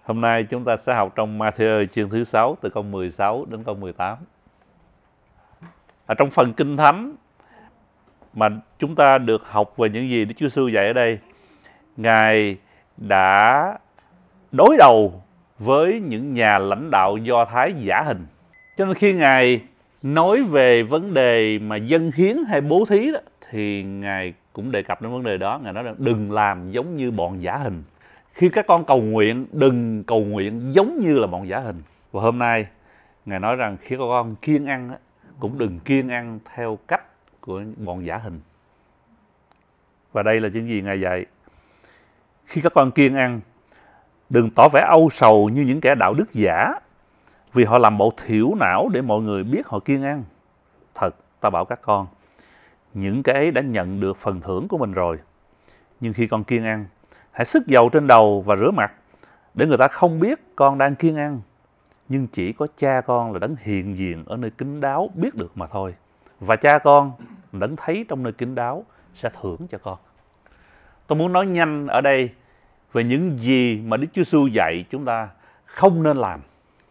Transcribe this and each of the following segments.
Hôm nay chúng ta sẽ học trong Ma-thi-ơ chương thứ 6 từ câu 16 đến câu 18. Trong phần Kinh Thánh mà chúng ta được học về những gì Đức Chúa Giêsu dạy ở đây, Ngài đã đối đầu với những nhà lãnh đạo Do Thái giả hình. Cho nên khi Ngài nói về vấn đề mà dâng hiến hay bố thí đó, thì Ngài cũng đề cập đến vấn đề đó. Ngài nói rằng đừng làm giống như bọn giả hình. Khi các con cầu nguyện, đừng cầu nguyện giống như là bọn giả hình. Và hôm nay Ngài nói rằng khi các con kiêng ăn cũng đừng kiêng ăn theo cách của bọn giả hình. Và đây là những gì Ngài dạy. Khi các con kiêng ăn, đừng tỏ vẻ âu sầu như những kẻ đạo đức giả, vì họ làm bộ thiểu não để mọi người biết họ kiêng ăn. Thật, ta bảo các con, những cái ấy đã nhận được phần thưởng của mình rồi. Nhưng khi con kiêng ăn, hãy xức dầu trên đầu và rửa mặt, để người ta không biết con đang kiêng ăn. Nhưng chỉ có cha con là đấng hiện diện ở nơi kín đáo biết được mà thôi. Và cha con đấng thấy trong nơi kín đáo sẽ thưởng cho con. Tôi muốn nói nhanh ở đây về những gì mà Đức Chúa Giêsu dạy chúng ta không nên làm.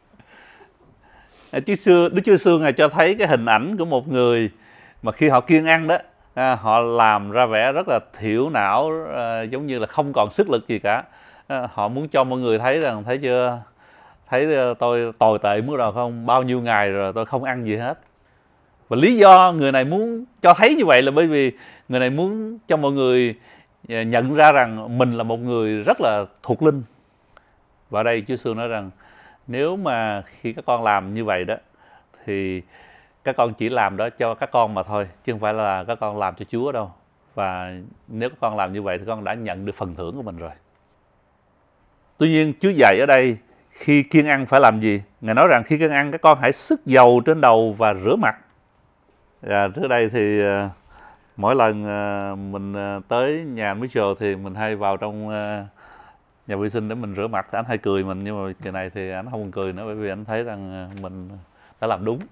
Đức Chúa Giêsu Ngài cho thấy cái hình ảnh của một người mà khi họ kiêng ăn đó, họ làm ra vẻ rất là thiểu não, giống như là không còn sức lực gì cả. Họ muốn cho mọi người thấy rằng, thấy chưa, thấy tôi tồi tệ mức nào không, bao nhiêu ngày rồi tôi không ăn gì hết. Và lý do người này muốn cho thấy như vậy là bởi vì người này muốn cho mọi người nhận ra rằng mình là một người rất là thuộc linh. Và ở đây Chúa Giêsu nói rằng nếu mà khi các con làm như vậy đó, thì các con chỉ làm đó cho các con mà thôi, chứ không phải là các con làm cho Chúa đâu. Và nếu các con làm như vậy thì con đã nhận được phần thưởng của mình rồi. Tuy nhiên Chúa dạy ở đây khi kiêng ăn phải làm gì? Ngài nói rằng khi kiêng ăn các con hãy xức dầu trên đầu và rửa mặt. Trước đây thì mỗi lần mình tới nhà Mitchell thì mình hay vào trong nhà vệ sinh để mình rửa mặt, thì anh hay cười mình, nhưng mà kỳ này thì anh không cười nữa, bởi vì anh thấy rằng mình đã làm đúng.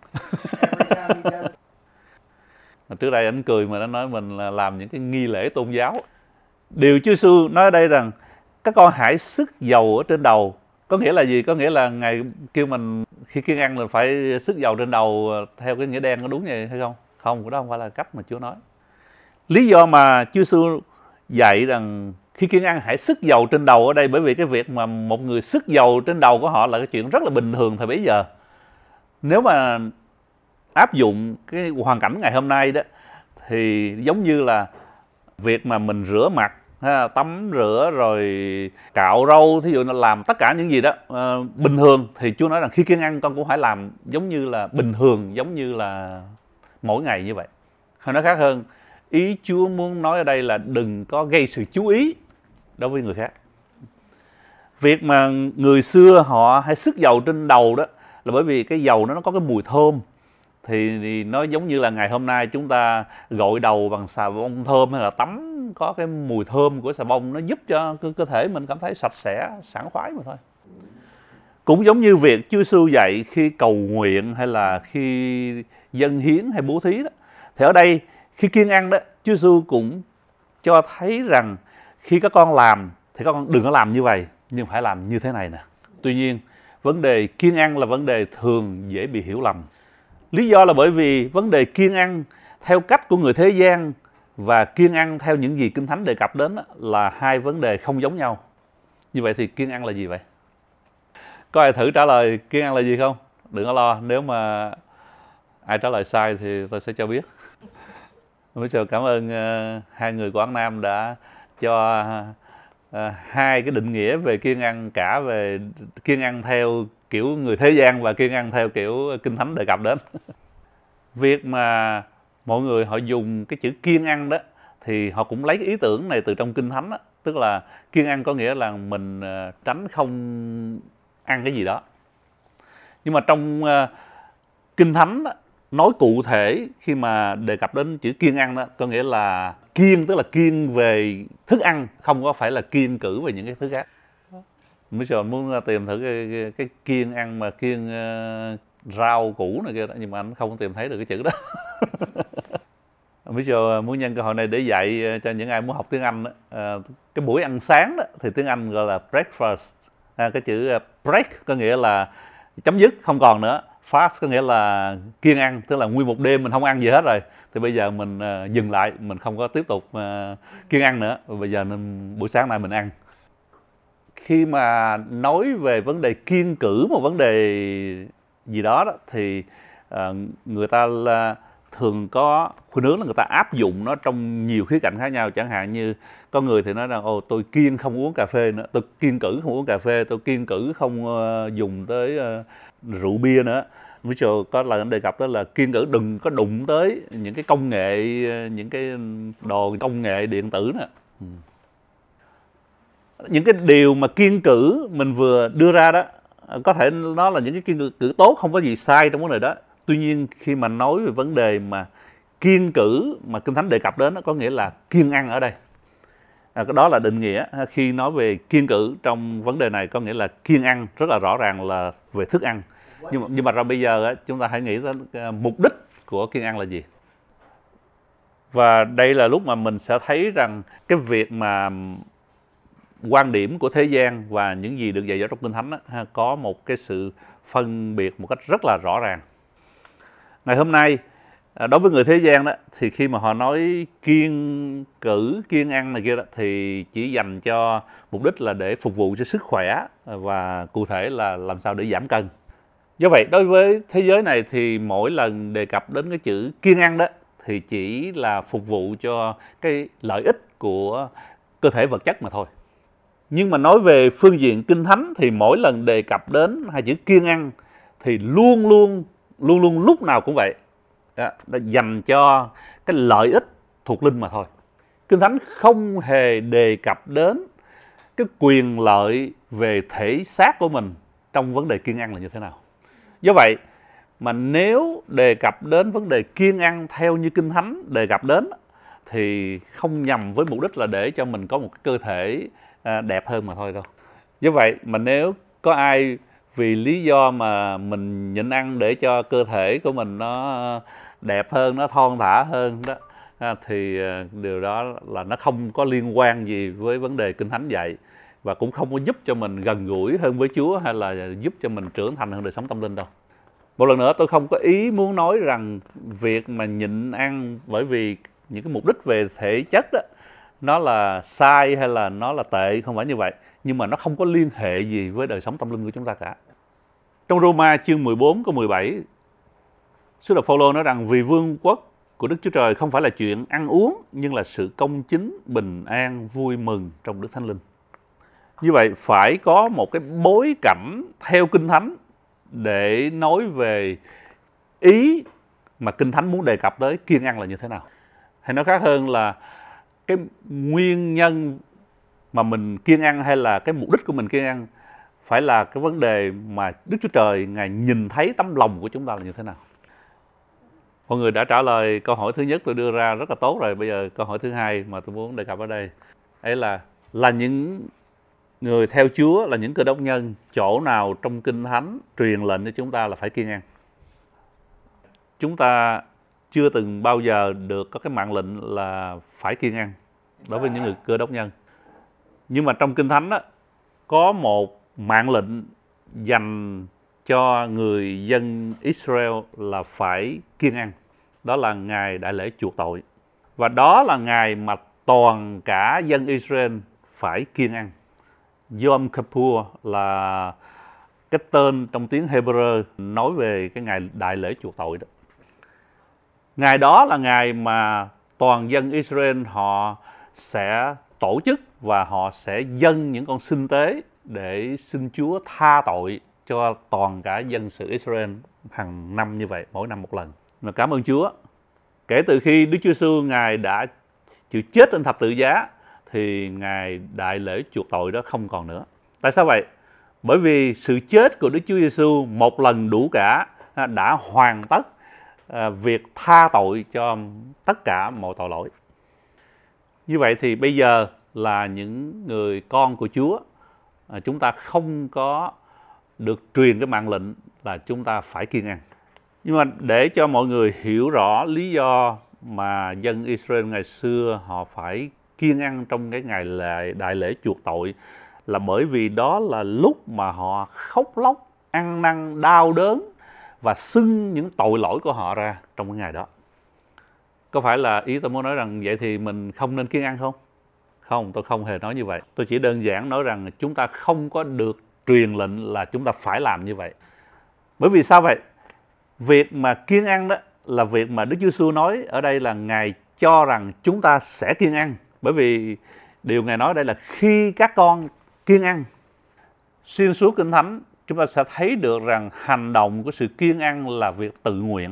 Trước đây anh cười mà anh nói mình là làm những cái nghi lễ tôn giáo. Điều Chúa Giêsu nói ở đây rằng các con hãy xức dầu ở trên đầu. Có nghĩa là gì? Có nghĩa là Ngài kêu mình khi kiêng ăn là phải xức dầu trên đầu theo cái nghĩa đen, có đúng vậy hay không? Không, cái đó không phải là cách mà Chúa nói. Lý do mà Chúa Giêsu dạy rằng khi kiêng ăn hãy xức dầu trên đầu ở đây, bởi vì cái việc mà một người xức dầu trên đầu của họ là cái chuyện rất là bình thường thời bấy giờ. Nếu mà áp dụng cái hoàn cảnh ngày hôm nay đó, thì giống như là việc mà mình rửa mặt, tắm rửa rồi cạo râu, thí dụ là làm tất cả những gì đó bình thường, thì Chúa nói rằng khi kiêng ăn con cũng phải làm giống như là bình thường, giống như là mỗi ngày như vậy. Hay nói khác hơn, ý Chúa muốn nói ở đây là đừng có gây sự chú ý đối với người khác. Việc mà người xưa họ hay xức dầu trên đầu đó là bởi vì cái dầu nó có cái mùi thơm. Thì nó giống như là ngày hôm nay chúng ta gội đầu bằng xà bông thơm hay là tắm có cái mùi thơm của xà bông, nó giúp cho cơ thể mình cảm thấy sạch sẽ, sảng khoái mà thôi. Cũng giống như việc Chúa Giêsu dạy khi cầu nguyện hay là khi dâng hiến hay bố thí đó, thì ở đây khi kiêng ăn đó, Chúa Giêsu cũng cho thấy rằng khi các con làm thì các con đừng có làm như vậy, nhưng phải làm như thế này nè. Tuy nhiên vấn đề kiêng ăn là vấn đề thường dễ bị hiểu lầm. Lý do là bởi vì vấn đề kiêng ăn theo cách của người thế gian và kiêng ăn theo những gì Kinh Thánh đề cập đến là hai vấn đề không giống nhau. Như vậy thì kiêng ăn là gì vậy? Có ai thử trả lời kiêng ăn là gì không? Đừng có lo, nếu mà ai trả lời sai thì tôi sẽ cho biết. Bây giờ cảm ơn hai người của Quảng Nam đã cho hai cái định nghĩa về kiêng ăn, cả về kiêng ăn theo kiểu người thế gian và kiêng ăn theo kiểu Kinh Thánh đề cập đến. Việc mà mọi người họ dùng cái chữ kiêng ăn đó, thì họ cũng lấy cái ý tưởng này từ trong Kinh Thánh đó. Tức là kiêng ăn có nghĩa là mình tránh không ăn cái gì đó. Nhưng mà trong Kinh Thánh đó, nói cụ thể khi mà đề cập đến chữ kiêng ăn đó, có nghĩa là kiêng tức là kiêng về thức ăn, không có phải là kiêng cữ về những cái thứ khác. Mới giờ muốn tìm thử cái kiêng ăn mà kiêng rau củ này kia đó, nhưng mà anh không tìm thấy được cái chữ đó. Bây giờ muốn nhân cơ hội này để dạy cho những ai muốn học tiếng Anh đó, cái buổi ăn sáng đó thì tiếng Anh gọi là breakfast. Cái chữ break có nghĩa là chấm dứt, không còn nữa. Fast có nghĩa là kiêng ăn, tức là nguyên một đêm mình không ăn gì hết rồi, thì bây giờ mình dừng lại, mình không có tiếp tục kiêng ăn nữa, bây giờ nên buổi sáng nay mình ăn. Khi mà nói về vấn đề kiêng cữ một vấn đề gì đó, thì người ta thường có khuynh hướng là người ta áp dụng nó trong nhiều khía cạnh khác nhau. Chẳng hạn như có người thì nói rằng tôi kiêng không uống cà phê nữa, tôi kiêng cữ không uống cà phê, tôi kiêng cữ không dùng tới rượu bia nữa. Mitchell có lần đề cập đó là kiêng cữ đừng có đụng tới những cái công nghệ, những cái đồ công nghệ điện tử nữa. Những cái điều mà kiêng cữ mình vừa đưa ra đó, có thể nó là những cái kiêng cữ tốt, không có gì sai trong vấn đề đó. Tuy nhiên khi mà nói về vấn đề mà kiêng cữ mà Kinh Thánh đề cập đến, nó có nghĩa là kiêng ăn ở đây. Cái đó là định nghĩa. Khi nói về kiêng cữ trong vấn đề này có nghĩa là kiêng ăn, rất là rõ ràng là về thức ăn. Nhưng mà ra bây giờ chúng ta hãy nghĩ đến mục đích của kiêng ăn là gì. Và đây là lúc mà mình sẽ thấy rằng cái việc mà quan điểm của thế gian và những gì được dạy dỗ trong Kinh Thánh có một cái sự phân biệt một cách rất là rõ ràng. Ngày hôm nay, đối với người thế gian đó, thì khi mà họ nói kiêng cữ, kiêng ăn này kia đó, thì chỉ dành cho mục đích là để phục vụ cho sức khỏe và cụ thể là làm sao để giảm cân. Do vậy, đối với thế giới này thì mỗi lần đề cập đến cái chữ kiêng ăn đó thì chỉ là phục vụ cho cái lợi ích của cơ thể vật chất mà thôi. Nhưng mà nói về phương diện Kinh Thánh thì mỗi lần đề cập đến hai chữ kiêng ăn thì luôn luôn lúc nào cũng vậy. Đã dành cho cái lợi ích thuộc linh mà thôi. Kinh Thánh không hề đề cập đến cái quyền lợi về thể xác của mình trong vấn đề kiêng ăn là như thế nào. Do vậy mà nếu đề cập đến vấn đề kiêng ăn theo như Kinh Thánh đề cập đến thì không nhằm với mục đích là để cho mình có một cái cơ thể đẹp hơn mà thôi đâu. Do vậy mà nếu có ai vì lý do mà mình nhịn ăn để cho cơ thể của mình nó đẹp hơn, nó thon thả hơn đó, thì điều đó là nó không có liên quan gì với vấn đề Kinh Thánh dạy, và cũng không có giúp cho mình gần gũi hơn với Chúa hay là giúp cho mình trưởng thành hơn đời sống tâm linh đâu. Một lần nữa tôi không có ý muốn nói rằng việc mà nhịn ăn bởi vì những cái mục đích về thể chất đó nó là sai hay là nó là tệ, không phải như vậy. Nhưng mà nó không có liên hệ gì với đời sống tâm linh của chúng ta cả. Trong Roma chương 14 câu 17, sứ đồ Phaolô nói rằng vì vương quốc của Đức Chúa Trời không phải là chuyện ăn uống, nhưng là sự công chính, bình an, vui mừng trong Đức Thánh Linh. Như vậy phải có một cái bối cảnh theo Kinh Thánh để nói về ý mà Kinh Thánh muốn đề cập tới kiêng ăn là như thế nào. Hay nói khác hơn là cái nguyên nhân mà mình kiêng ăn hay là cái mục đích của mình kiêng ăn phải là cái vấn đề mà Đức Chúa Trời Ngài nhìn thấy tấm lòng của chúng ta là như thế nào. Mọi người đã trả lời câu hỏi thứ nhất tôi đưa ra rất là tốt rồi. Bây giờ câu hỏi thứ hai mà tôi muốn đề cập ở đây ấy là những người theo Chúa, là những Cơ Đốc nhân, chỗ nào trong Kinh Thánh truyền lệnh cho chúng ta là phải kiêng ăn? Chúng ta chưa từng bao giờ được có cái mạng lệnh là phải kiêng ăn đối với những người Cơ Đốc nhân. Nhưng mà trong Kinh Thánh đó, có một mạng lệnh dành cho người dân Israel là phải kiêng ăn. Đó là ngày đại lễ chuộc tội. Và đó là ngày mà toàn cả dân Israel phải kiêng ăn. Yom Kippur là cái tên trong tiếng Hebrew nói về cái ngày đại lễ chuộc tội đó. Ngày đó là ngày mà toàn dân Israel họ sẽ tổ chức và họ sẽ dâng những con sinh tế để xin Chúa tha tội cho toàn cả dân sự Israel hàng năm như vậy, mỗi năm một lần. Và cảm ơn Chúa. Kể từ khi Đức Chúa Giêsu Ngài đã chịu chết trên thập tự giá thì ngày đại lễ chuộc tội đó không còn nữa. Tại sao vậy? Bởi vì sự chết của Đức Chúa Giêsu một lần đủ cả đã hoàn tất việc tha tội cho tất cả mọi tội lỗi. Như vậy thì bây giờ là những người con của Chúa, chúng ta không có được truyền cái mạng lệnh là chúng ta phải kiêng ăn. Nhưng mà để cho mọi người hiểu rõ lý do mà dân Israel ngày xưa họ phải kiêng ăn trong cái ngày đại lễ chuộc tội là bởi vì đó là lúc mà họ khóc lóc, ăn năn, đau đớn và xưng những tội lỗi của họ ra trong cái ngày đó. Có phải là ý tôi muốn nói rằng vậy thì mình không nên kiêng ăn không? Không, tôi không hề nói như vậy. Tôi chỉ đơn giản nói rằng chúng ta không có được truyền lệnh là chúng ta phải làm như vậy. Bởi vì sao vậy? Việc mà kiêng ăn đó là việc mà Đức Chúa Giêsu nói ở đây là Ngài cho rằng chúng ta sẽ kiêng ăn. Bởi vì điều Ngài nói đây là khi các con kiêng ăn. Xuyên suốt Kinh Thánh chúng ta sẽ thấy được rằng hành động của sự kiêng ăn là việc tự nguyện.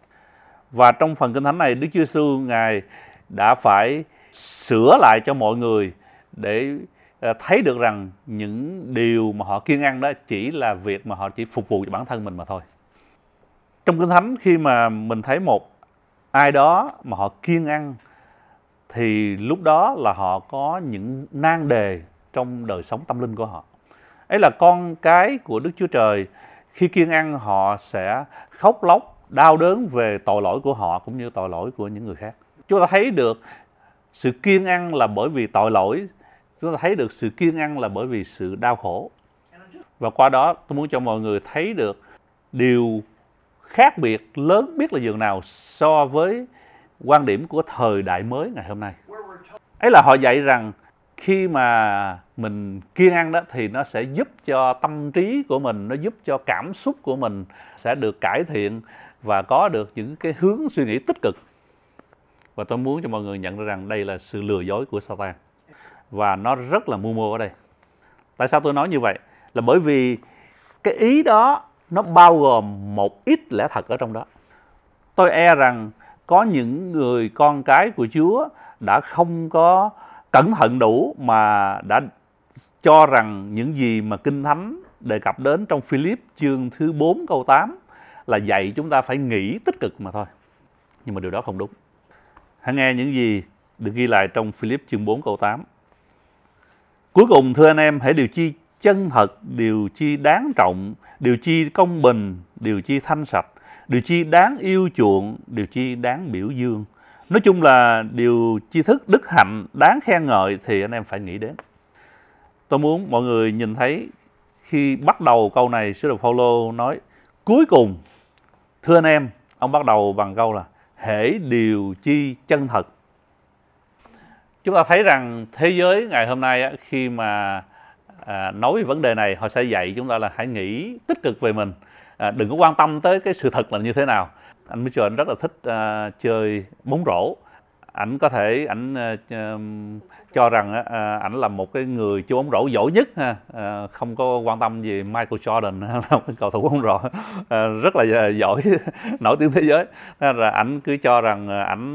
Và trong phần Kinh Thánh này, Đức Chúa Giêsu Ngài đã phải sửa lại cho mọi người để thấy được rằng những điều mà họ kiêng ăn đó chỉ là việc mà họ chỉ phục vụ cho bản thân mình mà thôi. Trong Kinh Thánh khi mà mình thấy một ai đó mà họ kiêng ăn thì lúc đó là họ có những nan đề trong đời sống tâm linh của họ. Ấy là con cái của Đức Chúa Trời khi kiêng ăn họ sẽ khóc lóc, đau đớn về tội lỗi của họ cũng như tội lỗi của những người khác. Chúng ta thấy được sự kiêng ăn là bởi vì tội lỗi. Chúng ta thấy được sự kiêng ăn là bởi vì sự đau khổ. Và qua đó tôi muốn cho mọi người thấy được điều khác biệt lớn biết là dường nào so với quan điểm của thời đại mới ngày hôm nay. Ấy là họ dạy rằng khi mà mình kiêng ăn đó thì nó sẽ giúp cho tâm trí của mình, nó giúp cho cảm xúc của mình sẽ được cải thiện và có được những cái hướng suy nghĩ tích cực. Và tôi muốn cho mọi người nhận ra rằng đây là sự lừa dối của Satan. Và nó rất là mưu mô ở đây. Tại sao tôi nói như vậy? Là bởi vì cái ý đó nó bao gồm một ít lẽ thật ở trong đó. Tôi e rằng có những người con cái của Chúa đã không có cẩn thận đủ mà đã cho rằng những gì mà Kinh Thánh đề cập đến trong Philip chương thứ 4 câu 8 là dạy chúng ta phải nghĩ tích cực mà thôi. Nhưng mà điều đó không đúng. Hãy nghe những gì được ghi lại trong Philip chương 4 câu 8. Cuối cùng thưa anh em, hãy điều chi chân thật, điều chi đáng trọng, điều chi công bình, điều chi thanh sạch, điều chi đáng yêu chuộng, điều chi đáng biểu dương. Nói chung là điều tri thức, đức hạnh đáng khen ngợi thì anh em phải nghĩ đến. Tôi muốn mọi người nhìn thấy khi bắt đầu câu này, sứ đồ Phaolô nói cuối cùng thưa anh em, ông bắt đầu bằng câu là hễ điều chi chân thật. Chúng ta thấy rằng thế giới ngày hôm nay khi mà nói về vấn đề này, họ sẽ dạy chúng ta là hãy nghĩ tích cực về mình, đừng có quan tâm tới cái sự thật là như thế nào. Anh Mitchell anh rất là thích chơi bóng rổ. Ảnh có thể cho rằng ảnh là một cái người chơi bóng rổ giỏi nhất, không có quan tâm gì Michael Jordan là một cái cầu thủ bóng rổ rất là giỏi, nổi tiếng thế giới. Nên là ảnh cứ cho rằng ảnh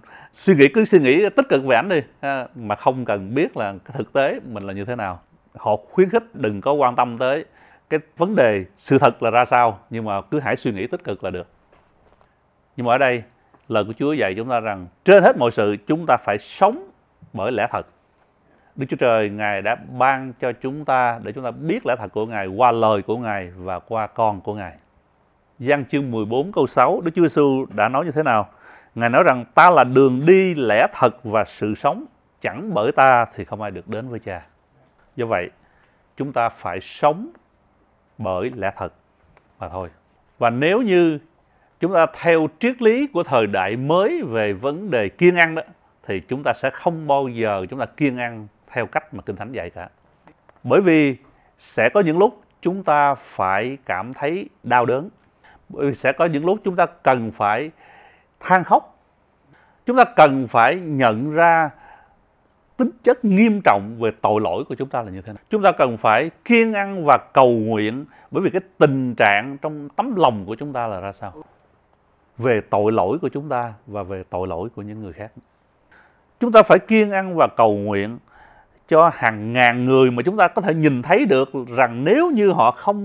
cứ suy nghĩ tích cực về ảnh đi, mà không cần biết là cái thực tế mình là như thế nào. Họ khuyến khích đừng có quan tâm tới cái vấn đề sự thật là ra sao, nhưng mà cứ hãy suy nghĩ tích cực là được. Nhưng mà ở đây lời của Chúa dạy chúng ta rằng trên hết mọi sự chúng ta phải sống bởi lẽ thật. Đức Chúa Trời Ngài đã ban cho chúng ta để chúng ta biết lẽ thật của Ngài qua lời của Ngài và qua con của Ngài. Giăng chương 14 câu 6, Đức Chúa Giêsu đã nói như thế nào? Ngài nói rằng ta là đường đi, lẽ thật và sự sống, chẳng bởi ta thì không ai được đến với Cha. Do vậy, chúng ta phải sống bởi lẽ thật mà thôi. Và nếu như chúng ta theo triết lý của thời đại mới về vấn đề kiêng ăn đó, thì chúng ta sẽ không bao giờ chúng ta kiêng ăn theo cách mà Kinh Thánh dạy cả. Bởi vì sẽ có những lúc chúng ta phải cảm thấy đau đớn. Bởi vì sẽ có những lúc chúng ta cần phải than khóc. Chúng ta cần phải nhận ra tính chất nghiêm trọng về tội lỗi của chúng ta là như thế nào. Chúng ta cần phải kiêng ăn và cầu nguyện bởi vì cái tình trạng trong tấm lòng của chúng ta là ra sao. Về tội lỗi của chúng ta và về tội lỗi của những người khác. Chúng ta phải kiêng ăn và cầu nguyện cho hàng ngàn người mà chúng ta có thể nhìn thấy được rằng nếu như họ không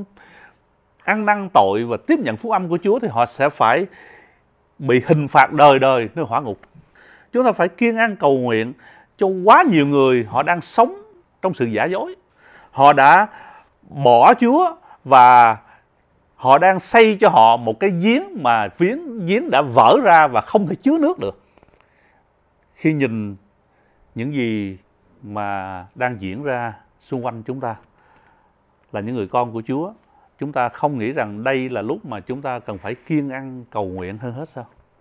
ăn năn tội và tiếp nhận phúc âm của Chúa thì họ sẽ phải bị hình phạt đời đời nơi hỏa ngục. Chúng ta phải kiêng ăn cầu nguyện cho quá nhiều người họ đang sống trong sự giả dối. Họ đã bỏ Chúa và họ đang xây cho họ một cái giếng mà giếng đã vỡ ra và không thể chứa nước được. Khi nhìn những gì mà đang diễn ra xung quanh chúng ta là những người con của Chúa, chúng ta không nghĩ rằng đây là lúc mà chúng ta cần phải kiêng ăn cầu nguyện hơn hết sao?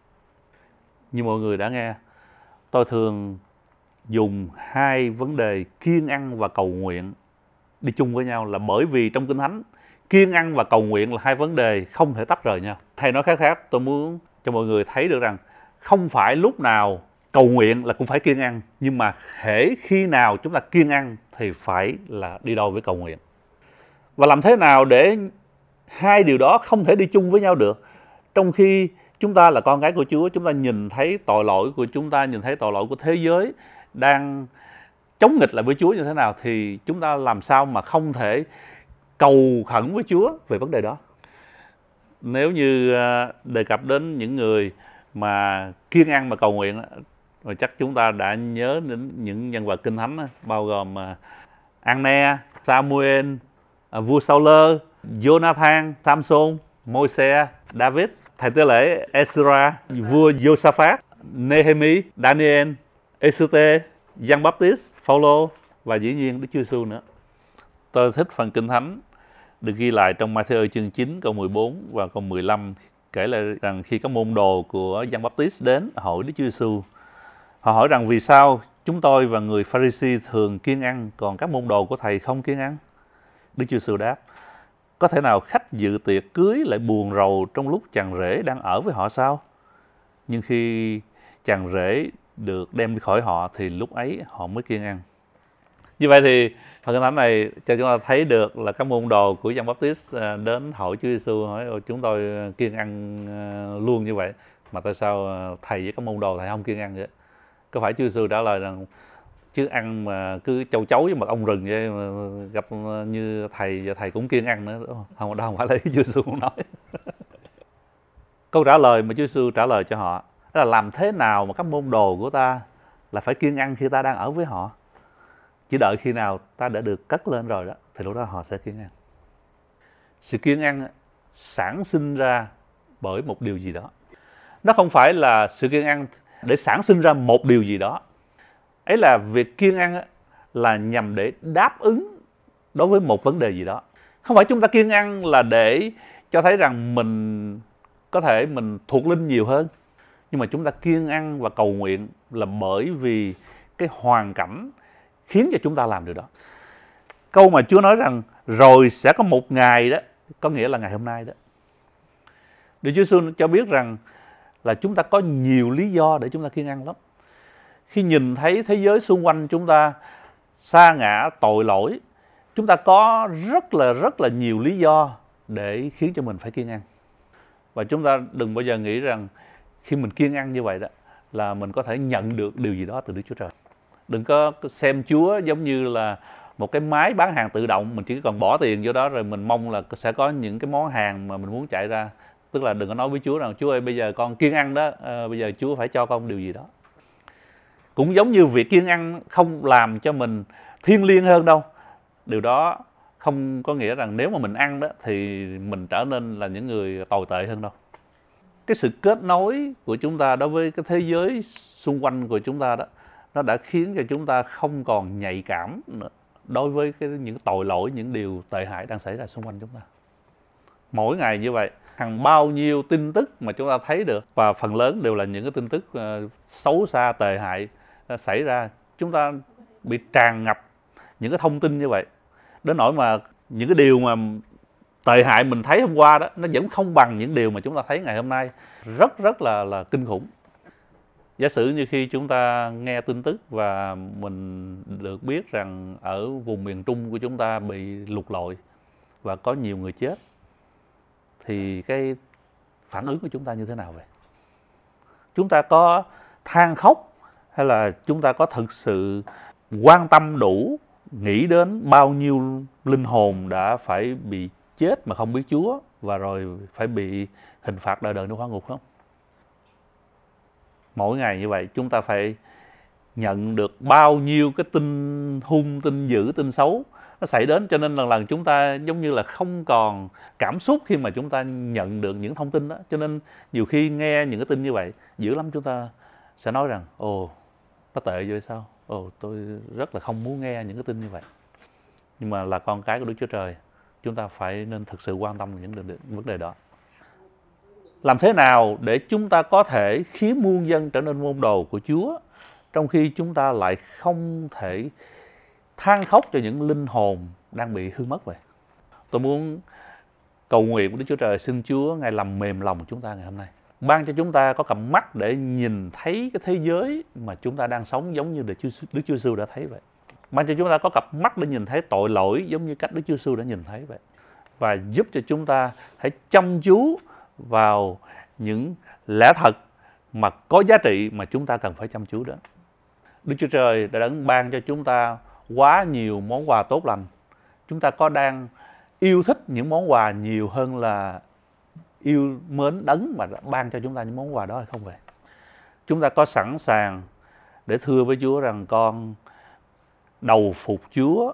Như mọi người đã nghe, tôi thường dùng hai vấn đề kiêng ăn và cầu nguyện đi chung với nhau là bởi vì trong Kinh Thánh, kiêng ăn và cầu nguyện là hai vấn đề không thể tách rời nhau. Hay nói khác khác, tôi muốn cho mọi người thấy được rằng không phải lúc nào cầu nguyện là cũng phải kiêng ăn, nhưng mà hễ khi nào chúng ta kiêng ăn thì phải là đi đôi với cầu nguyện. Và làm thế nào để hai điều đó không thể đi chung với nhau được? Trong khi chúng ta là con cái của Chúa, chúng ta nhìn thấy tội lỗi của chúng ta, nhìn thấy tội lỗi của thế giới đang chống nghịch lại với Chúa như thế nào, thì chúng ta làm sao mà không thể cầu khẩn với Chúa về vấn đề đó. Nếu như đề cập đến những người mà kiêng ăn mà cầu nguyện, rồi chắc chúng ta đã nhớ đến những nhân vật Kinh Thánh bao gồm An-ne, Samuel, vua Sa-ulơ, Jonathan, Samson, Môi-se, David, thầy tế lễ Ezra, vua Josaphat, Nehemi, Daniel, Ê-sê-tê, Giăng-báp-tít, Phao-lô và dĩ nhiên Đức Chúa Giêsu nữa. Tôi thích phần Kinh Thánh được ghi lại trong Ma-thi-ơ chương 9 câu 14 và câu 15, kể lại rằng khi các môn đồ của Giăng-báp-tít đến hỏi Đức Chúa Giêsu, họ hỏi rằng vì sao chúng tôi và người Pha-ri-si thường kiêng ăn, còn các môn đồ của thầy không kiêng ăn? Đức Chúa Giêsu đáp: có thể nào khách dự tiệc cưới lại buồn rầu trong lúc chàng rể đang ở với họ sao? Nhưng khi chàng rể được đem đi khỏi họ thì lúc ấy họ mới kiêng ăn. Như vậy thì phần Kinh Thánh này cho chúng ta thấy được là các môn đồ của Giăng-báp-tít đến hỏi Chúa Giêsu, hỏi chúng tôi kiêng ăn luôn như vậy, mà tại sao thầy với các môn đồ thầy không kiêng ăn vậy? Có phải Chúa Giêsu trả lời rằng chứ ăn mà cứ châu chấu với mật ong rừng vậy mà gặp như thầy và thầy cũng kiêng ăn nữa, đúng không? Đâu phải là Chúa Giêsu nói. Câu trả lời mà Chúa Giêsu trả lời cho họ đó là làm thế nào mà các môn đồ của ta là phải kiêng ăn khi ta đang ở với họ? Chỉ đợi khi nào ta đã được cất lên rồi đó thì lúc đó họ sẽ kiêng ăn. Sự kiêng ăn sản sinh ra bởi một điều gì đó. Nó không phải là sự kiêng ăn để sản sinh ra một điều gì đó. Ấy là việc kiêng ăn là nhằm để đáp ứng đối với một vấn đề gì đó. Không phải chúng ta kiêng ăn là để cho thấy rằng mình có thể mình thuộc linh nhiều hơn. Nhưng mà chúng ta kiêng ăn và cầu nguyện là bởi vì cái hoàn cảnh khiến cho chúng ta làm điều đó. Câu mà Chúa nói rằng rồi sẽ có một ngày đó, có nghĩa là ngày hôm nay đó. Đức Chúa Giêsu cho biết rằng là chúng ta có nhiều lý do để chúng ta kiêng ăn lắm. Khi nhìn thấy thế giới xung quanh chúng ta sa ngã tội lỗi, chúng ta có rất là nhiều lý do để khiến cho mình phải kiêng ăn. Và chúng ta đừng bao giờ nghĩ rằng khi mình kiêng ăn như vậy đó là mình có thể nhận được điều gì đó từ Đức Chúa Trời. Đừng có xem Chúa giống như là một cái máy bán hàng tự động, mình chỉ cần bỏ tiền vô đó rồi mình mong là sẽ có những cái món hàng mà mình muốn chạy ra. Tức là đừng có nói với Chúa rằng Chúa ơi bây giờ con kiêng ăn đó, bây giờ Chúa phải cho con điều gì đó. Cũng giống như việc kiêng ăn không làm cho mình thiêng liêng hơn đâu. Điều đó không có nghĩa rằng nếu mà mình ăn đó thì mình trở nên là những người tồi tệ hơn đâu. Cái sự kết nối của chúng ta đối với cái thế giới xung quanh của chúng ta đó, nó đã khiến cho chúng ta không còn nhạy cảm nữa đối với những tội lỗi, những điều tệ hại đang xảy ra xung quanh chúng ta. Mỗi ngày như vậy, hàng bao nhiêu tin tức mà chúng ta thấy được, và phần lớn đều là những cái tin tức xấu xa, tệ hại xảy ra. Chúng ta bị tràn ngập những cái thông tin như vậy, đến nỗi mà những cái điều mà tệ hại mình thấy hôm qua đó, nó vẫn không bằng những điều mà chúng ta thấy ngày hôm nay. Rất là kinh khủng. Giả sử như khi chúng ta nghe tin tức và mình được biết rằng ở vùng miền Trung của chúng ta bị lụt lội và có nhiều người chết, thì cái phản ứng của chúng ta như thế nào vậy? Chúng ta có than khóc hay là chúng ta có thực sự quan tâm đủ, nghĩ đến bao nhiêu linh hồn đã phải bị chết mà không biết Chúa và rồi phải bị hình phạt đời đời nơi hỏa ngục không? Mỗi ngày như vậy chúng ta phải nhận được bao nhiêu cái tin hung, tin dữ, tin xấu nó xảy đến, cho nên lần lần chúng ta giống như là không còn cảm xúc khi mà chúng ta nhận được những thông tin đó. Cho nên nhiều khi nghe những cái tin như vậy dữ lắm, chúng ta sẽ nói rằng ồ, nó tệ vậy sao? Ồ, tôi rất là không muốn nghe những cái tin như vậy. Nhưng mà là con cái của Đức Chúa Trời, chúng ta phải nên thực sự quan tâm đến những vấn đề đó. Làm thế nào để chúng ta có thể khiến muôn dân trở nên môn đồ của Chúa, trong khi chúng ta lại không thể than khóc cho những linh hồn đang bị hư mất vậy? Tôi muốn cầu nguyện của Đức Chúa Trời, xin Chúa Ngài làm mềm lòng chúng ta ngày hôm nay, ban cho chúng ta có cặp mắt để nhìn thấy cái thế giới mà chúng ta đang sống giống như Đức Chúa Giêsu đã thấy vậy. Ban cho chúng ta có cặp mắt để nhìn thấy tội lỗi giống như cách Đức Chúa Giêsu đã nhìn thấy vậy. Và giúp cho chúng ta hãy chăm chú vào những lẽ thật mà có giá trị mà chúng ta cần phải chăm chú đến. Đức Chúa Trời đã ban cho chúng ta quá nhiều món quà tốt lành. Chúng ta có đang yêu thích những món quà nhiều hơn là yêu mến Đấng mà ban cho chúng ta những món quà đó hay không vậy? Chúng ta có sẵn sàng để thưa với Chúa rằng con đầu phục Chúa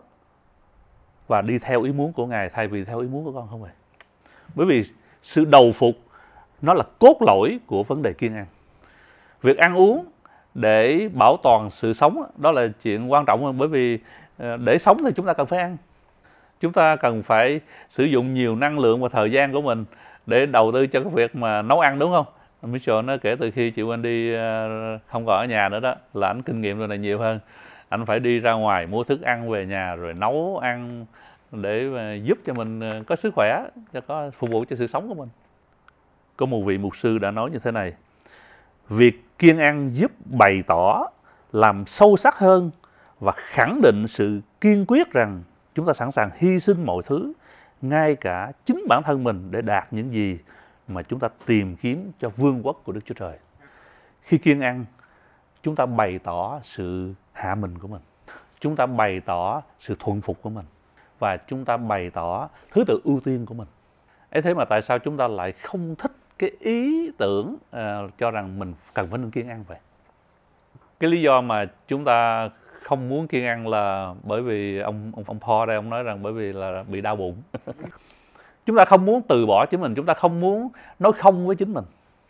và đi theo ý muốn của Ngài thay vì theo ý muốn của con không vậy? Bởi vì sự đầu phục nó là cốt lõi của vấn đề kiêng ăn. Việc ăn uống để bảo toàn sự sống đó là chuyện quan trọng hơn, bởi vì để sống thì chúng ta cần phải ăn. Chúng ta cần phải sử dụng nhiều năng lượng và thời gian của mình để đầu tư cho cái việc mà nấu ăn, đúng không? Mitchell nó kể từ khi chị Wendy không còn ở nhà nữa đó là anh kinh nghiệm rồi này nhiều hơn. Anh phải đi ra ngoài mua thức ăn về nhà rồi nấu ăn để giúp cho mình có sức khỏe, cho có phục vụ cho sự sống của mình. Có một vị mục sư đã nói như thế này: việc kiêng ăn giúp bày tỏ, làm sâu sắc hơn và khẳng định sự kiên quyết rằng chúng ta sẵn sàng hy sinh mọi thứ, ngay cả chính bản thân mình, để đạt những gì mà chúng ta tìm kiếm cho vương quốc của Đức Chúa Trời. Khi kiêng ăn, chúng ta bày tỏ sự hạ mình của mình, chúng ta bày tỏ sự thuần phục của mình, và chúng ta bày tỏ thứ tự ưu tiên của mình. Ấy thế mà tại sao chúng ta lại không thích cái ý tưởng cho rằng mình cần phải nên kiêng ăn vậy? Cái lý do mà chúng ta không muốn kiêng ăn là bởi vì ông Paul đây, ông nói rằng bởi vì là bị đau bụng. Chúng ta không muốn từ bỏ chính mình, chúng ta không muốn nói không với chính mình.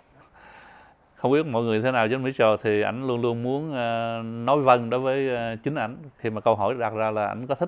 Không biết mọi người thế nào, chứ Mitchell thì ảnh luôn luôn muốn nói vâng đối với chính ảnh. Khi mà câu hỏi đặt ra là ảnh có thích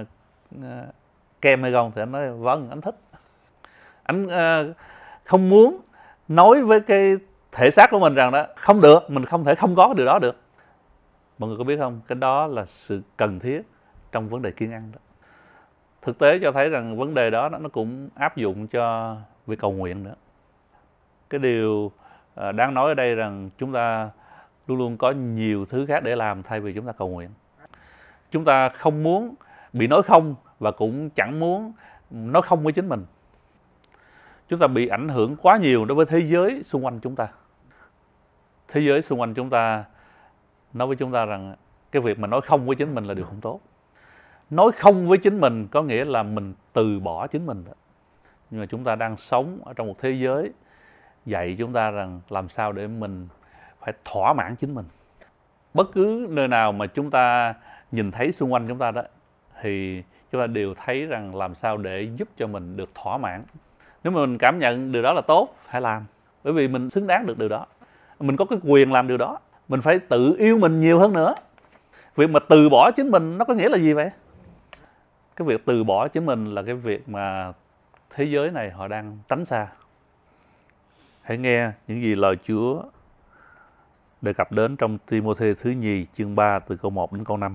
kem hay không thì ảnh nói vâng, ảnh thích. Ảnh không muốn nói với cái thể xác của mình rằng đó không được, mình không thể không có cái điều đó được. Mọi người có biết không, cái đó là sự cần thiết trong vấn đề kiêng ăn đó. Thực tế cho thấy rằng vấn đề đó nó cũng áp dụng cho việc cầu nguyện nữa. Cái điều đáng nói ở đây rằng chúng ta luôn luôn có nhiều thứ khác để làm thay vì chúng ta cầu nguyện. Chúng ta không muốn bị nói không và cũng chẳng muốn nói không với chính mình. Chúng ta bị ảnh hưởng quá nhiều đối với thế giới xung quanh chúng ta. Thế giới xung quanh chúng ta nói với chúng ta rằng cái việc mà nói không với chính mình là điều không tốt. Nói không với chính mình có nghĩa là mình từ bỏ chính mình đó. Nhưng mà chúng ta đang sống ở trong một thế giới dạy chúng ta rằng làm sao để mình phải thỏa mãn chính mình. Bất cứ nơi nào mà chúng ta nhìn thấy xung quanh chúng ta đó thì chúng ta đều thấy rằng làm sao để giúp cho mình được thỏa mãn. Nếu mà mình cảm nhận điều đó là tốt, hãy làm. Bởi vì mình xứng đáng được điều đó. Mình có cái quyền làm điều đó. Mình phải tự yêu mình nhiều hơn nữa. Việc mà từ bỏ chính mình nó có nghĩa là gì vậy? Cái việc từ bỏ chính mình là cái việc mà thế giới này họ đang tránh xa. Hãy nghe những gì lời Chúa đề cập đến trong Ti-mô-thê thứ nhì chương 3 từ câu 1 đến câu 5.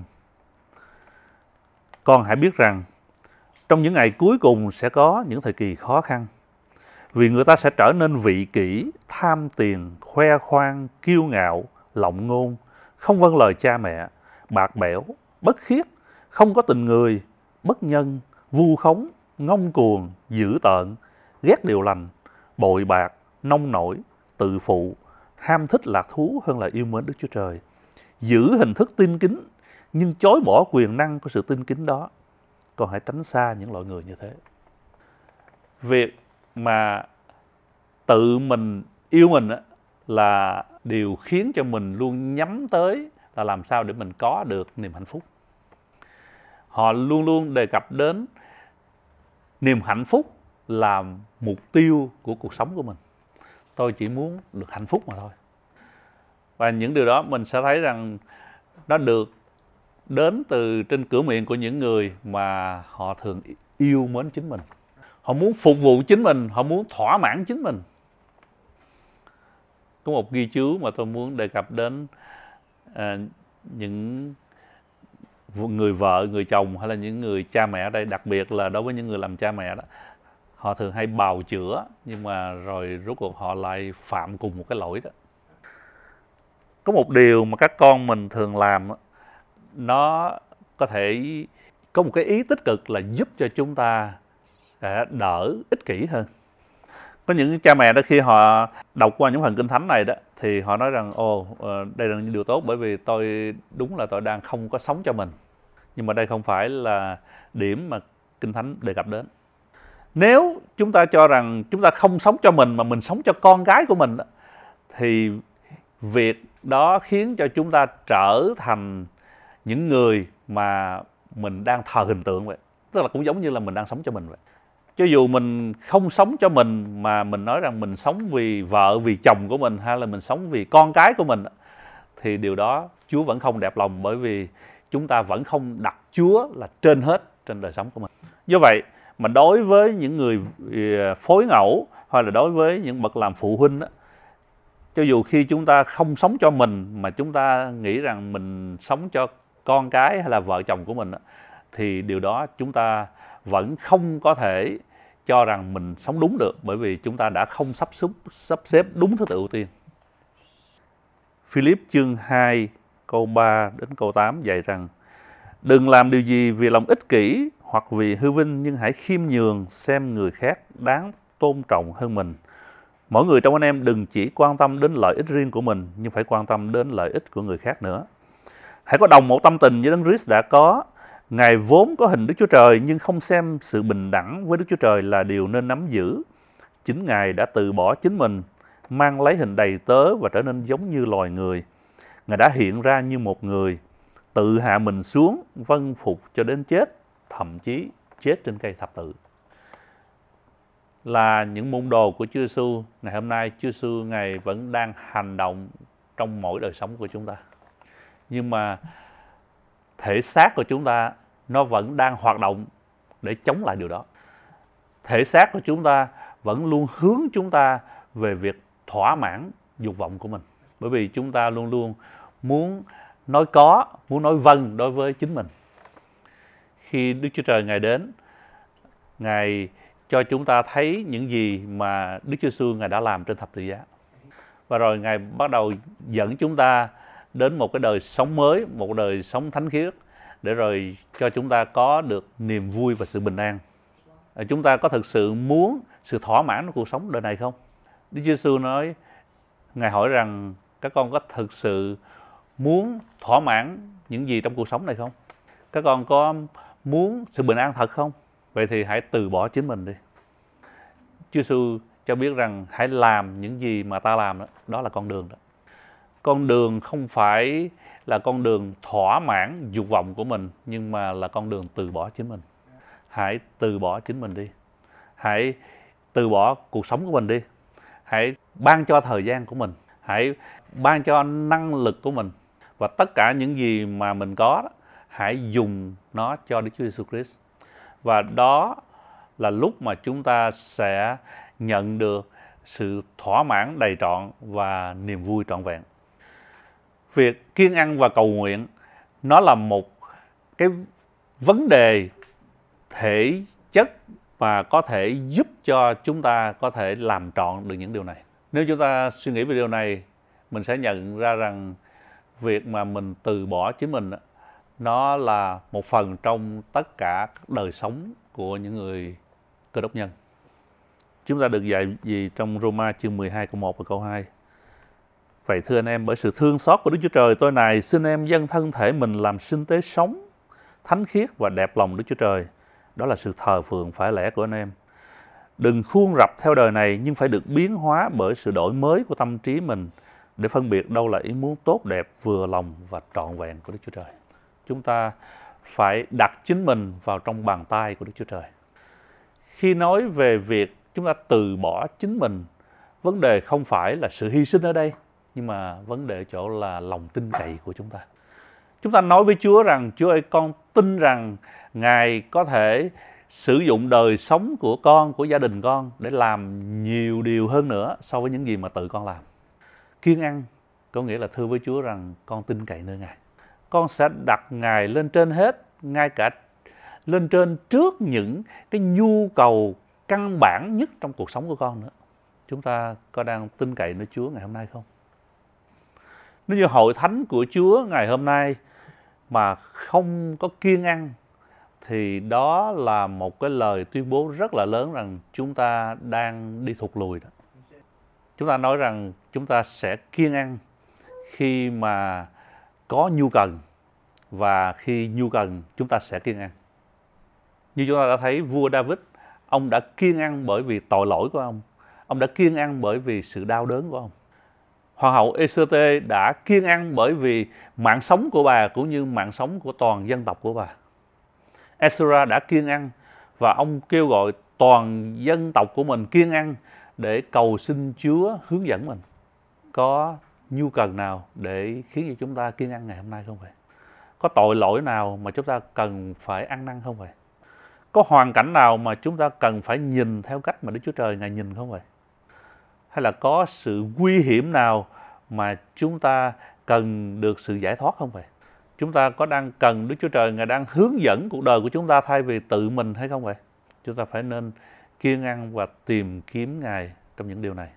Con hãy biết rằng trong những ngày cuối cùng sẽ có những thời kỳ khó khăn. Vì người ta sẽ trở nên vị kỷ, tham tiền, khoe khoang, kiêu ngạo, lộng ngôn, không vâng lời cha mẹ, bạc bẽo, bất khiết, không có tình người, bất nhân, vu khống, ngông cuồng, dữ tợn, ghét điều lành, bội bạc, nông nổi, tự phụ, ham thích lạc thú hơn là yêu mến Đức Chúa Trời, giữ hình thức tin kính nhưng chối bỏ quyền năng của sự tin kính đó. Con hãy tránh xa những loại người như thế. Việc mà tự mình yêu mình là điều khiến cho mình luôn nhắm tới là làm sao để mình có được niềm hạnh phúc. Họ luôn luôn đề cập đến niềm hạnh phúc là mục tiêu của cuộc sống của mình. Tôi chỉ muốn được hạnh phúc mà thôi. Và những điều đó mình sẽ thấy rằng nó được đến từ trên cửa miệng của những người mà họ thường yêu mến chính mình. Họ muốn phục vụ chính mình, họ muốn thỏa mãn chính mình. Có một ghi chú mà tôi muốn đề cập đến những người vợ, người chồng hay là những người cha mẹ ở đây, đặc biệt là đối với những người làm cha mẹ đó. Họ thường hay bào chữa, nhưng mà rồi rốt cuộc họ lại phạm cùng một cái lỗi đó. Có một điều mà các con mình thường làm, nó có thể có một cái ý tích cực là giúp cho chúng ta sẽ đỡ ích kỷ hơn. Có những cha mẹ đó khi họ đọc qua những phần kinh thánh này đó, thì họ nói rằng đây là những điều tốt, bởi vì tôi đúng là tôi đang không có sống cho mình. Nhưng mà đây không phải là điểm mà kinh thánh đề cập đến. Nếu chúng ta cho rằng chúng ta không sống cho mình mà mình sống cho con gái của mình, thì việc đó khiến cho chúng ta trở thành những người mà mình đang thờ hình tượng vậy. Tức là cũng giống như là mình đang sống cho mình vậy. Cho dù mình không sống cho mình mà mình nói rằng mình sống vì vợ, vì chồng của mình, hay là mình sống vì con cái của mình, thì điều đó Chúa vẫn không đẹp lòng, bởi vì chúng ta vẫn không đặt Chúa là trên hết trên đời sống của mình. Do vậy mà đối với những người phối ngẫu hoặc là đối với những bậc làm phụ huynh đó, cho dù khi chúng ta không sống cho mình mà chúng ta nghĩ rằng mình sống cho con cái hay là vợ chồng của mình, thì điều đó chúng ta vẫn không có thể cho rằng mình sống đúng được, bởi vì chúng ta đã không sắp xếp đúng thứ tự ưu tiên. Philip chương 2 câu 3 đến câu 8 dạy rằng: đừng làm điều gì vì lòng ích kỷ hoặc vì hư vinh, nhưng hãy khiêm nhường, xem người khác đáng tôn trọng hơn mình. Mỗi người trong anh em đừng chỉ quan tâm đến lợi ích riêng của mình, nhưng phải quan tâm đến lợi ích của người khác nữa. Hãy có đồng một tâm tình với Đấng Christ đã có. Ngài vốn có hình Đức Chúa Trời, nhưng không xem sự bình đẳng với Đức Chúa Trời là điều nên nắm giữ. Chính Ngài đã từ bỏ chính mình, mang lấy hình đầy tớ và trở nên giống như loài người. Ngài đã hiện ra như một người, tự hạ mình xuống, vâng phục cho đến chết, thậm chí chết trên cây thập tự. Là những môn đồ của Chúa Giêsu, ngày hôm nay Chúa Giêsu Ngài vẫn đang hành động trong mỗi đời sống của chúng ta. Nhưng mà thể xác của chúng ta nó vẫn đang hoạt động để chống lại điều đó. Thể xác của chúng ta vẫn luôn hướng chúng ta về việc thỏa mãn dục vọng của mình. Bởi vì chúng ta luôn luôn muốn nói có, muốn nói vâng đối với chính mình. Khi Đức Chúa Trời Ngài đến, Ngài cho chúng ta thấy những gì mà Đức Chúa Giêsu Ngài đã làm trên thập tự giá. Và rồi Ngài bắt đầu dẫn chúng ta đến một cái đời sống mới, một đời sống thánh khiết, để rồi cho chúng ta có được niềm vui và sự bình an. Chúng ta có thực sự muốn sự thỏa mãn của cuộc sống đời này không? Đức Chúa Giêsu nói, Ngài hỏi rằng các con có thực sự muốn thỏa mãn những gì trong cuộc sống này không? Các con có muốn sự bình an thật không? Vậy thì hãy từ bỏ chính mình đi. Chúa Giêsu cho biết rằng hãy làm những gì mà ta làm đó, đó là con đường đó. Con đường không phải là con đường thỏa mãn dục vọng của mình, nhưng mà là con đường từ bỏ chính mình. Hãy từ bỏ chính mình đi. Hãy từ bỏ cuộc sống của mình đi. Hãy ban cho thời gian của mình. Hãy ban cho năng lực của mình. Và tất cả những gì mà mình có đó, hãy dùng nó cho Đức Chúa Giêsu Christ. Và đó là lúc mà chúng ta sẽ nhận được sự thỏa mãn đầy trọn và niềm vui trọn vẹn. Việc kiêng ăn và cầu nguyện nó là một cái vấn đề thể chất mà có thể giúp cho chúng ta có thể làm trọn được những điều này. Nếu chúng ta suy nghĩ về điều này, mình sẽ nhận ra rằng việc mà mình từ bỏ chính mình nó là một phần trong tất cả các đời sống của những người Cơ Đốc nhân. Chúng ta được dạy gì trong Roma chương 12 câu 1 và câu 2? Vậy thưa anh em, bởi sự thương xót của Đức Chúa Trời tôi này, xin em dâng thân thể mình làm sinh tế sống, thánh khiết và đẹp lòng Đức Chúa Trời. Đó là sự thờ phượng phải lẽ của anh em. Đừng khuôn rập theo đời này, nhưng phải được biến hóa bởi sự đổi mới của tâm trí mình, để phân biệt đâu là ý muốn tốt đẹp, vừa lòng và trọn vẹn của Đức Chúa Trời. Chúng ta phải đặt chính mình vào trong bàn tay của Đức Chúa Trời. Khi nói về việc chúng ta từ bỏ chính mình, vấn đề không phải là sự hy sinh ở đây, nhưng mà vấn đề ở chỗ là lòng tin cậy của chúng ta. Chúng ta nói với Chúa rằng: Chúa ơi, con tin rằng Ngài có thể sử dụng đời sống của con, của gia đình con để làm nhiều điều hơn nữa so với những gì mà tự con làm. Kiêng ăn có nghĩa là thưa với Chúa rằng con tin cậy nơi Ngài. Con sẽ đặt Ngài lên trên hết, ngay cả lên trên trước những cái nhu cầu căn bản nhất trong cuộc sống của con nữa. Chúng ta có đang tin cậy nơi Chúa ngày hôm nay không? Nếu như hội thánh của Chúa ngày hôm nay mà không có kiêng ăn thì đó là một cái lời tuyên bố rất là lớn rằng chúng ta đang đi thụt lùi đó. Chúng ta nói rằng chúng ta sẽ kiêng ăn khi mà có nhu cần, và khi nhu cần chúng ta sẽ kiêng ăn. Như chúng ta đã thấy vua David, ông đã kiêng ăn bởi vì tội lỗi của ông đã kiêng ăn bởi vì sự đau đớn của ông. Hoàng hậu Ê-sê-tê đã kiêng ăn bởi vì mạng sống của bà cũng như mạng sống của toàn dân tộc của bà. Ezra đã kiêng ăn và ông kêu gọi toàn dân tộc của mình kiêng ăn để cầu xin Chúa hướng dẫn mình. Có nhu cầu nào để khiến cho chúng ta kiêng ăn ngày hôm nay không vậy? Có tội lỗi nào mà chúng ta cần phải ăn năn không vậy? Có hoàn cảnh nào mà chúng ta cần phải nhìn theo cách mà Đức Chúa Trời Ngài nhìn không vậy? Hay là có sự nguy hiểm nào mà chúng ta cần được sự giải thoát không vậy? Chúng ta có đang cần Đức Chúa Trời Ngài đang hướng dẫn cuộc đời của chúng ta thay vì tự mình hay không vậy? Chúng ta phải nên kiêng ăn và tìm kiếm Ngài trong những điều này.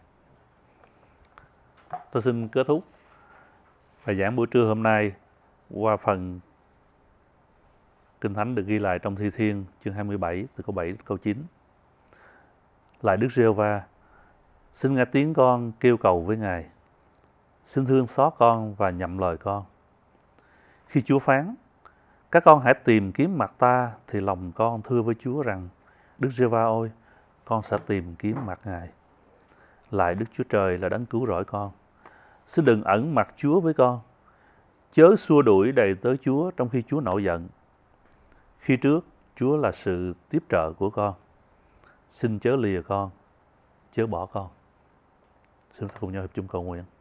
Tôi xin kết thúc bài giảng buổi trưa hôm nay qua phần Kinh Thánh được ghi lại trong Thi Thiên chương 27 từ câu 7 đến câu 9. Lạy Đức Giê-hô-va, xin nghe tiếng con kêu cầu với Ngài. Xin thương xót con và nhậm lời con. Khi Chúa phán, các con hãy tìm kiếm mặt ta, thì lòng con thưa với Chúa rằng: Đức Giê-hô-va ơi, con sẽ tìm kiếm mặt Ngài. Lạy Đức Chúa Trời là đấng cứu rỗi con. Xin đừng ẩn mặt Chúa với con. Chớ xua đuổi đầy tớ Chúa trong khi Chúa nổi giận. Khi trước, Chúa là sự tiếp trợ của con. Xin chớ lìa con, chớ bỏ con. Xin ta cùng nhau hiệp chung cầu nguyện.